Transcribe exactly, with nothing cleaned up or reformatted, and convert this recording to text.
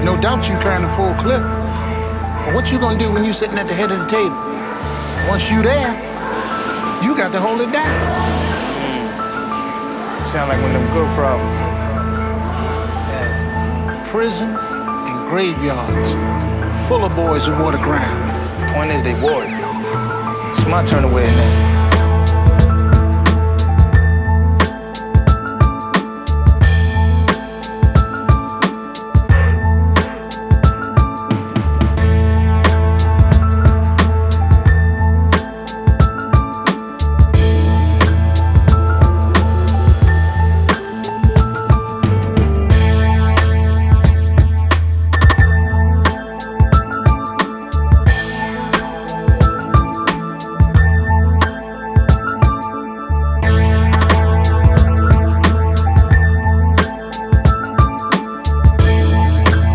No doubt you carrying a full clip. But what you gonna do when you sitting at the head of the table? Once you there, you got to hold it down. Mm. Sound like one of them good problems. Yeah. Prison and graveyards, full of boys who wore the crown. Point is, they wore it. It's my turn to wear it now.